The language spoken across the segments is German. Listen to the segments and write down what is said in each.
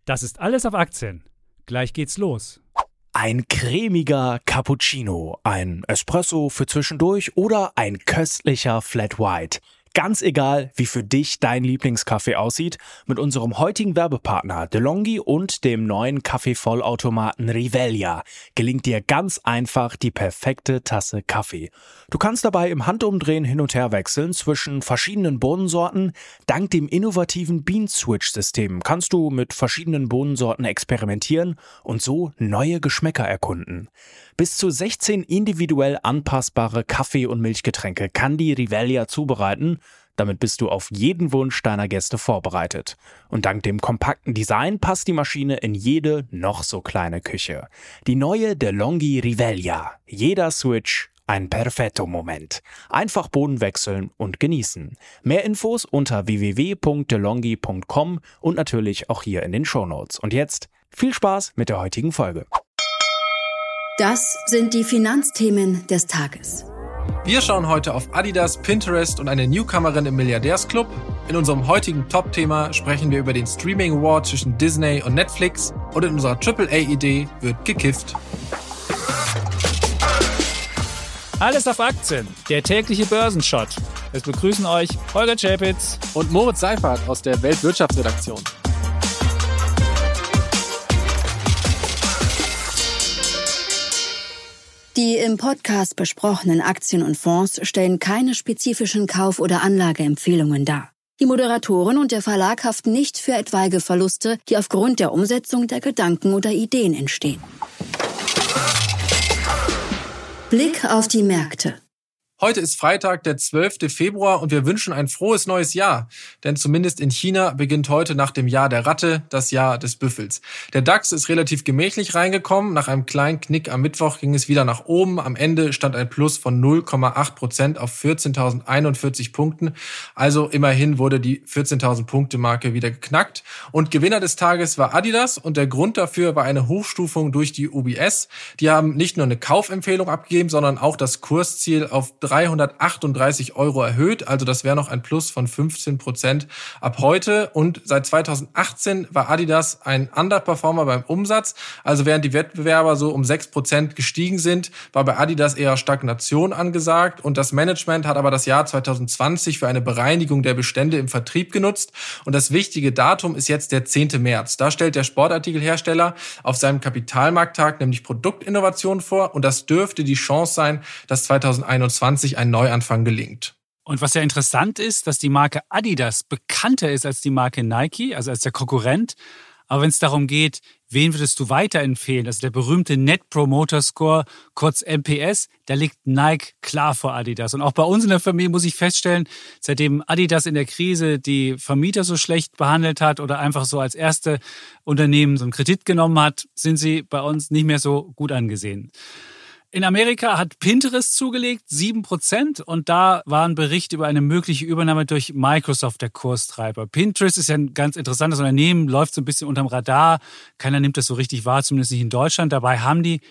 Das ist alles auf Aktien. Gleich geht's los. Ein cremiger Cappuccino, ein Espresso für zwischendurch oder ein köstlicher Flat White. Ganz egal, wie für dich dein Lieblingskaffee aussieht, mit unserem heutigen Werbepartner DeLonghi und dem neuen Kaffeevollautomaten Rivelia gelingt dir ganz einfach die perfekte Tasse Kaffee. Du kannst dabei im Handumdrehen hin und her wechseln zwischen verschiedenen Bohnensorten. Dank dem innovativen Bean-Switch-System kannst du mit verschiedenen Bohnensorten experimentieren und so neue Geschmäcker erkunden. Bis zu 16 individuell anpassbare Kaffee- und Milchgetränke kann die Rivelia zubereiten. Damit bist du auf jeden Wunsch deiner Gäste vorbereitet. Und dank dem kompakten Design passt die Maschine in jede noch so kleine Küche. Die neue DeLonghi Rivelia. Jeder Switch ein Perfetto-Moment. Einfach Bohnen wechseln und genießen. Mehr Infos unter www.delonghi.com und natürlich auch hier in den Shownotes. Und jetzt viel Spaß mit der heutigen Folge. Das sind die Finanzthemen des Tages. Wir schauen heute auf Adidas, Pinterest und eine Newcomerin im Milliardärsclub. In unserem heutigen Top-Thema sprechen wir über den Streaming Award zwischen Disney und Netflix. Und in unserer AAA-Idee wird gekifft. Alles auf Aktien, der tägliche Börsenshot. Es begrüßen euch Holger Czapitz Und Moritz Seifert aus der Weltwirtschaftsredaktion. Die im Podcast besprochenen Aktien und Fonds stellen keine spezifischen Kauf- oder Anlageempfehlungen dar. Die Moderatoren und der Verlag haften nicht für etwaige Verluste, die aufgrund der Umsetzung der Gedanken oder Ideen entstehen. Blick auf die Märkte. Heute ist Freitag, der 12. Februar und wir wünschen ein frohes neues Jahr. Denn zumindest in China beginnt heute nach dem Jahr der Ratte das Jahr des Büffels. Der DAX ist relativ gemächlich reingekommen. Nach einem kleinen Knick am Mittwoch ging es wieder nach oben. Am Ende stand ein Plus von 0,8% auf 14.041 Punkten. Also immerhin wurde die 14.000 Punkte Marke wieder geknackt. Und Gewinner des Tages war Adidas und der Grund dafür war eine Hochstufung durch die UBS. Die haben nicht nur eine Kaufempfehlung abgegeben, sondern auch das Kursziel auf 338 € erhöht, also das wäre noch ein Plus von 15% ab heute. Und seit 2018 war Adidas ein Underperformer beim Umsatz. Also während die Wettbewerber so um 6% gestiegen sind, war bei Adidas eher Stagnation angesagt. Und das Management hat aber das Jahr 2020 für eine Bereinigung der Bestände im Vertrieb genutzt. Und das wichtige Datum ist jetzt der 10. März. Da stellt der Sportartikelhersteller auf seinem Kapitalmarkttag nämlich Produktinnovation vor. Und das dürfte die Chance sein, dass 2021 ein Neuanfang gelingt. Und was ja interessant ist, dass die Marke Adidas bekannter ist als die Marke Nike, also als der Konkurrent. Aber wenn es darum geht, wen würdest du weiterempfehlen, also der berühmte Net Promoter Score, kurz NPS, da liegt Nike klar vor Adidas. Und auch bei uns in der Familie muss ich feststellen, seitdem Adidas in der Krise die Vermieter so schlecht behandelt hat oder einfach so als erste Unternehmen so einen Kredit genommen hat, sind sie bei uns nicht mehr so gut angesehen. In Amerika hat Pinterest zugelegt, 7%, und da war ein Bericht über eine mögliche Übernahme durch Microsoft der Kurstreiber. Pinterest ist ja ein ganz interessantes Unternehmen, läuft so ein bisschen unterm Radar. Keiner nimmt das so richtig wahr, zumindest nicht in Deutschland. Dabei haben die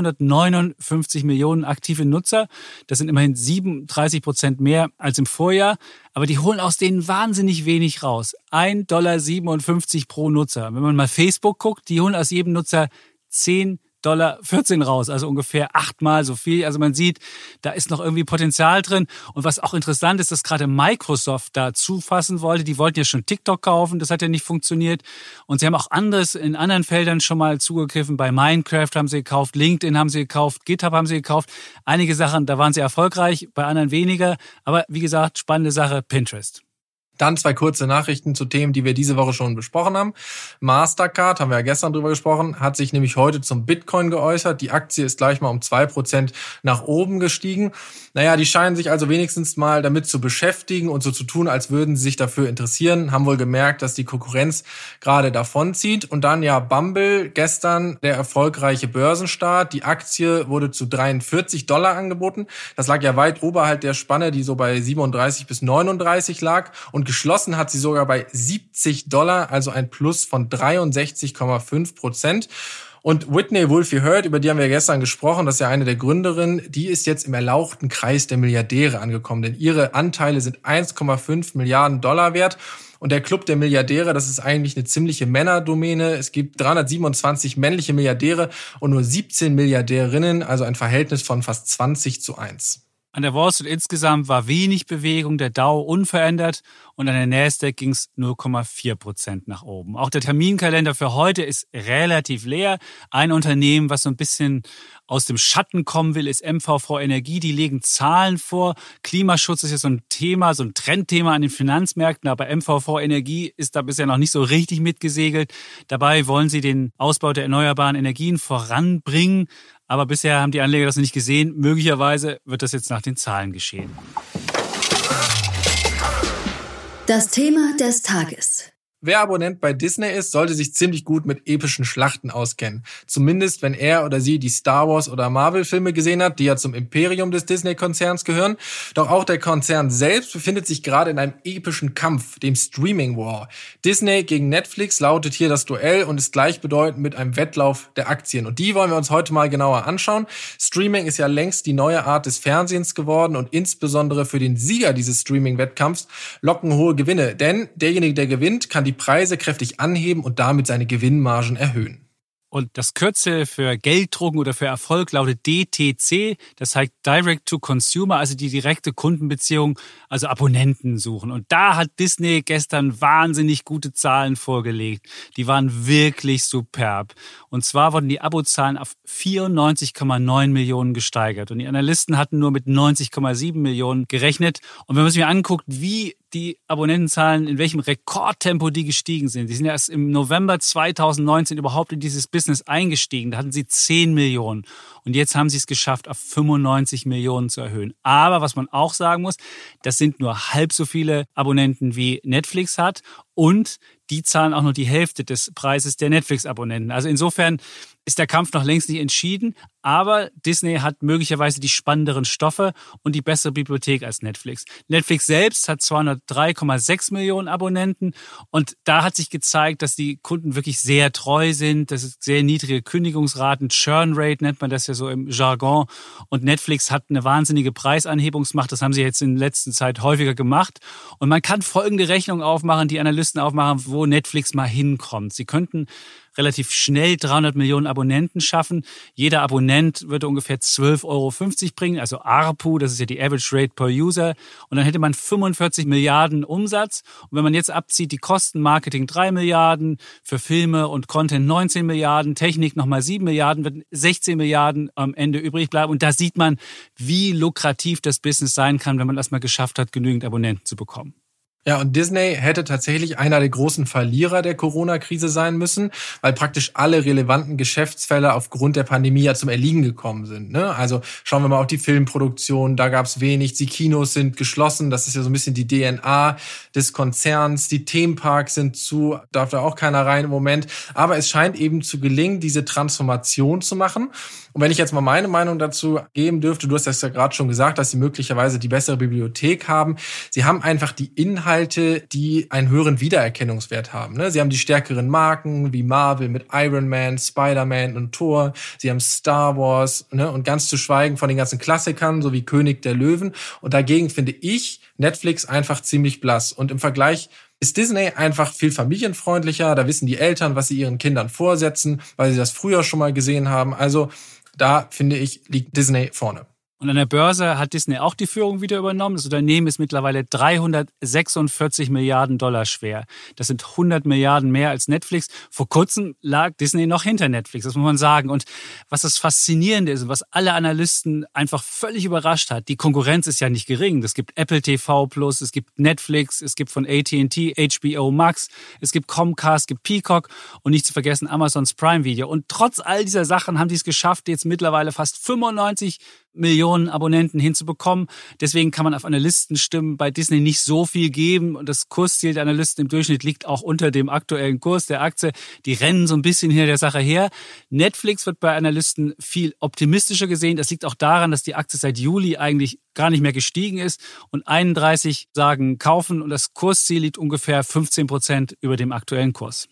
459 Millionen aktive Nutzer. Das sind immerhin 37% mehr als im Vorjahr. Aber die holen aus denen wahnsinnig wenig raus. 1,57 $ pro Nutzer. Wenn man mal Facebook guckt, die holen aus jedem Nutzer 10,14 $ raus, also ungefähr 8-mal so viel. Also man sieht, da ist noch irgendwie Potenzial drin. Und was auch interessant ist, dass gerade Microsoft da zufassen wollte. Die wollten ja schon TikTok kaufen, das hat ja nicht funktioniert. Und sie haben auch anderes in anderen Feldern schon mal zugegriffen. Bei Minecraft haben sie gekauft, LinkedIn haben sie gekauft, GitHub haben sie gekauft. Einige Sachen, da waren sie erfolgreich, bei anderen weniger. Aber wie gesagt, spannende Sache, Pinterest. Dann 2 kurze Nachrichten zu Themen, die wir diese Woche schon besprochen haben. Mastercard, haben wir ja gestern drüber gesprochen, hat sich nämlich heute zum Bitcoin geäußert. Die Aktie ist gleich mal um 2% nach oben gestiegen. Naja, die scheinen sich also wenigstens mal damit zu beschäftigen und so zu tun, als würden sie sich dafür interessieren. Haben wohl gemerkt, dass die Konkurrenz gerade davonzieht. Und dann ja Bumble, gestern der erfolgreiche Börsenstart. Die Aktie wurde zu $43 angeboten. Das lag ja weit oberhalb der Spanne, die so bei 37 bis 39 lag. Und geschlossen hat sie sogar bei $70, also ein Plus von 63,5%. Und Whitney Wolfe Herd, über die haben wir gestern gesprochen, das ist ja eine der Gründerinnen, die ist jetzt im erlauchten Kreis der Milliardäre angekommen, denn ihre Anteile sind $1,5 Milliarden wert. Und der Club der Milliardäre, das ist eigentlich eine ziemliche Männerdomäne. Es gibt 327 männliche Milliardäre und nur 17 Milliardärinnen, also ein Verhältnis von fast 20:1. An der Wall Street insgesamt war wenig Bewegung, der Dow unverändert und an der Nasdaq ging es 0,4% nach oben. Auch der Terminkalender für heute ist relativ leer. Ein Unternehmen, was so ein bisschen aus dem Schatten kommen will, ist MVV Energie. Die legen Zahlen vor. Klimaschutz ist ja so ein Thema, so ein Trendthema an den Finanzmärkten, aber MVV Energie ist da bisher noch nicht so richtig mitgesegelt. Dabei wollen sie den Ausbau der erneuerbaren Energien voranbringen. Aber bisher haben die Anleger das nicht gesehen. Möglicherweise wird das jetzt nach den Zahlen geschehen. Das Thema des Tages. Wer Abonnent bei Disney ist, sollte sich ziemlich gut mit epischen Schlachten auskennen. Zumindest, wenn er oder sie die Star Wars- oder Marvel-Filme gesehen hat, die ja zum Imperium des Disney-Konzerns gehören. Doch auch der Konzern selbst befindet sich gerade in einem epischen Kampf, dem Streaming War. Disney gegen Netflix lautet hier das Duell und ist gleichbedeutend mit einem Wettlauf der Aktien. Und die wollen wir uns heute mal genauer anschauen. Streaming ist ja längst die neue Art des Fernsehens geworden und insbesondere für den Sieger dieses Streaming-Wettkampfs locken hohe Gewinne. Denn derjenige, der gewinnt, kann die Preise kräftig anheben und damit seine Gewinnmargen erhöhen. Und das Kürzel für Gelddrucken oder für Erfolg lautet DTC, das heißt Direct to Consumer, also die direkte Kundenbeziehung, also Abonnenten suchen. Und da hat Disney gestern wahnsinnig gute Zahlen vorgelegt. Die waren wirklich superb. Und zwar wurden die Abozahlen auf 94,9 Millionen gesteigert. Und die Analysten hatten nur mit 90,7 Millionen gerechnet. Und wenn man sich mal anguckt, wie die Abonnentenzahlen, in welchem Rekordtempo die gestiegen sind. Die sind ja erst im November 2019 überhaupt in dieses Business eingestiegen. Da hatten sie 10 Millionen. Und jetzt haben sie es geschafft, auf 95 Millionen zu erhöhen. Aber was man auch sagen muss, das sind nur halb so viele Abonnenten wie Netflix hat. Und die zahlen auch nur die Hälfte des Preises der Netflix-Abonnenten. Also insofern ist der Kampf noch längst nicht entschieden. Aber Disney hat möglicherweise die spannenderen Stoffe und die bessere Bibliothek als Netflix. Netflix selbst hat 203,6 Millionen Abonnenten. Und da hat sich gezeigt, dass die Kunden wirklich sehr treu sind. Das ist sehr niedrige Kündigungsraten. Churn Rate nennt man das ja so im Jargon. Und Netflix hat eine wahnsinnige Preisanhebungsmacht. Das haben sie jetzt in der letzten Zeit häufiger gemacht. Und man kann folgende Rechnung aufmachen, die Analysten aufmachen, wo Netflix mal hinkommt. Sie könnten relativ schnell 300 Millionen Abonnenten schaffen. Jeder Abonnent würde ungefähr 12,50 € bringen, also ARPU, das ist ja die Average Rate per User. Und dann hätte man 45 Milliarden Umsatz. Und wenn man jetzt abzieht, die Kosten, Marketing 3 Milliarden, für Filme und Content 19 Milliarden, Technik nochmal 7 Milliarden, wird 16 Milliarden am Ende übrig bleiben. Und da sieht man, wie lukrativ das Business sein kann, wenn man erstmal geschafft hat, genügend Abonnenten zu bekommen. Ja, und Disney hätte tatsächlich einer der großen Verlierer der Corona-Krise sein müssen, weil praktisch alle relevanten Geschäftsfelder aufgrund der Pandemie ja zum Erliegen gekommen sind. Ne? Also schauen wir mal auf die Filmproduktion, da gab's wenig, die Kinos sind geschlossen, das ist ja so ein bisschen die DNA des Konzerns, die Themenparks sind zu, darf da auch keiner rein im Moment, aber es scheint eben zu gelingen, diese Transformation zu machen. Und wenn ich jetzt mal meine Meinung dazu geben dürfte, du hast das ja gerade schon gesagt, dass sie möglicherweise die bessere Bibliothek haben. Sie haben einfach die Inhalte, die einen höheren Wiedererkennungswert haben. Sie haben die stärkeren Marken wie Marvel mit Iron Man, Spider-Man und Thor. Sie haben Star Wars und ganz zu schweigen von den ganzen Klassikern, so wie König der Löwen. Und dagegen finde ich Netflix einfach ziemlich blass. Und im Vergleich ist Disney einfach viel familienfreundlicher. Da wissen die Eltern, was sie ihren Kindern vorsetzen, weil sie das früher schon mal gesehen haben. Also da, finde ich, liegt Disney vorne. Und an der Börse hat Disney auch die Führung wieder übernommen. Das Unternehmen ist mittlerweile 346 Milliarden Dollar schwer. Das sind 100 Milliarden mehr als Netflix. Vor kurzem lag Disney noch hinter Netflix, das muss man sagen. Und was das Faszinierende ist und was alle Analysten einfach völlig überrascht hat, die Konkurrenz ist ja nicht gering. Es gibt Apple TV+, es gibt Netflix, es gibt von AT&T HBO Max, es gibt Comcast, es gibt Peacock und nicht zu vergessen Amazons Prime Video. Und trotz all dieser Sachen haben die es geschafft, jetzt mittlerweile fast 95 Millionen Abonnenten hinzubekommen. Deswegen kann man auf Analystenstimmen bei Disney nicht so viel geben. Und das Kursziel der Analysten im Durchschnitt liegt auch unter dem aktuellen Kurs der Aktie. Die rennen so ein bisschen hinter der Sache her. Netflix wird bei Analysten viel optimistischer gesehen. Das liegt auch daran, dass die Aktie seit Juli eigentlich gar nicht mehr gestiegen ist. Und 31 sagen kaufen. Und das Kursziel liegt ungefähr 15% über dem aktuellen Kurs.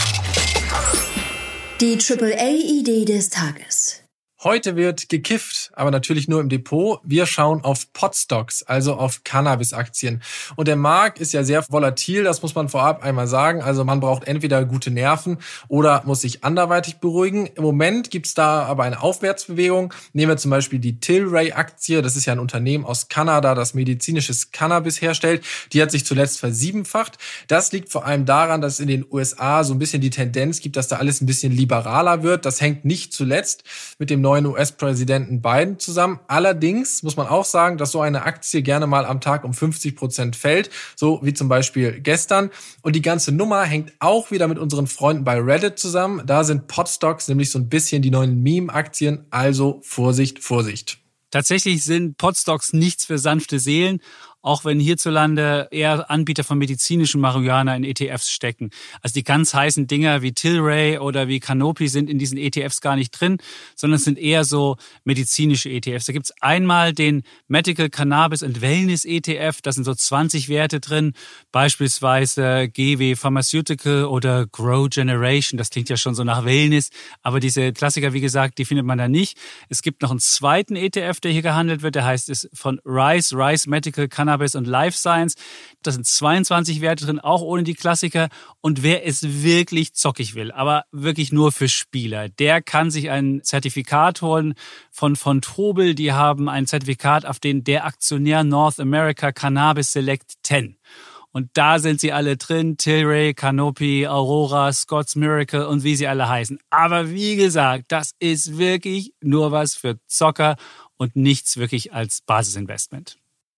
Die AAA-Idee des Tages. Heute wird gekifft. aber natürlich nur im Depot. Wir schauen auf Potstocks, also auf Cannabis-Aktien. Und der Markt ist ja sehr volatil, das muss man vorab einmal sagen. Also man braucht entweder gute Nerven oder muss sich anderweitig beruhigen. Im Moment gibt's da aber eine Aufwärtsbewegung. Nehmen wir zum Beispiel die Tilray-Aktie. Das ist ja ein Unternehmen aus Kanada, das medizinisches Cannabis herstellt. Die hat sich zuletzt versiebenfacht. Das liegt vor allem daran, dass es in den USA so ein bisschen die Tendenz gibt, dass da alles ein bisschen liberaler wird. Das hängt nicht zuletzt mit dem neuen US-Präsidenten Biden zusammen. Allerdings muss man auch sagen, dass so eine Aktie gerne mal am Tag um 50% fällt, so wie zum Beispiel gestern. Und die ganze Nummer hängt auch wieder mit unseren Freunden bei Reddit zusammen. Da sind Potstocks nämlich so ein bisschen die neuen Meme-Aktien. Also Vorsicht, Vorsicht. Tatsächlich sind Potstocks nichts für sanfte Seelen, auch wenn hierzulande eher Anbieter von medizinischem Marihuana in ETFs stecken. Also die ganz heißen Dinger wie Tilray oder wie Canopy sind in diesen ETFs gar nicht drin, sondern es sind eher so medizinische ETFs. Da gibt's einmal den Medical Cannabis and Wellness ETF, da sind so 20 Werte drin, beispielsweise GW Pharmaceutical oder Grow Generation, das klingt ja schon so nach Wellness, aber diese Klassiker, wie gesagt, die findet man da nicht. Es gibt noch einen zweiten ETF, der hier gehandelt wird, der heißt es von Rise Medical Cannabis und Life Science. Da sind 22 Werte drin, auch ohne die Klassiker. Und wer es wirklich zockig will, aber wirklich nur für Spieler, der kann sich ein Zertifikat holen von Tobel. Die haben ein Zertifikat auf den der Aktionär North America Cannabis Select 10. Und da sind sie alle drin, Tilray, Canopy, Aurora, Scott's Miracle und wie sie alle heißen. Aber wie gesagt, das ist wirklich nur was für Zocker und nichts wirklich als Basisinvestment.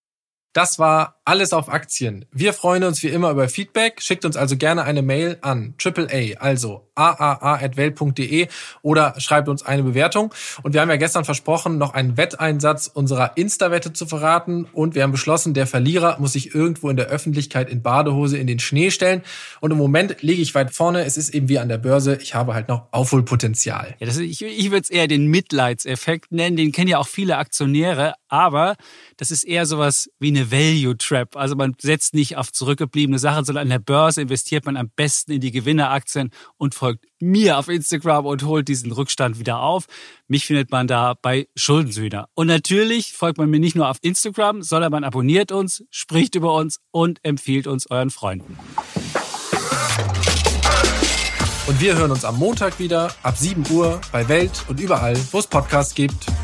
Das war alles auf Aktien. Wir freuen uns wie immer über Feedback. Schickt uns also gerne eine Mail an AAA, also aaa@welt.de oder schreibt uns eine Bewertung. Und wir haben ja gestern versprochen, noch einen Wetteinsatz unserer Insta-Wette zu verraten. Und wir haben beschlossen, der Verlierer muss sich irgendwo in der Öffentlichkeit in Badehose in den Schnee stellen. Und im Moment liege ich weit vorne. Es ist eben wie an der Börse. Ich habe halt noch Aufholpotenzial. Ja, ich würde es eher den Mitleidseffekt nennen. Den kennen ja auch viele Aktionäre. Aber das ist eher sowas wie eine Value Trap. Also man setzt nicht auf zurückgebliebene Sachen, sondern an der Börse investiert man am besten in die Gewinneraktien und folgt mir auf Instagram und holt diesen Rückstand wieder auf. Mich findet man da bei Schuldensühner. Und natürlich folgt man mir nicht nur auf Instagram, sondern man abonniert uns, spricht über uns und empfiehlt uns euren Freunden. Und wir hören uns am Montag wieder ab 7 Uhr bei Welt und überall, wo es Podcasts gibt.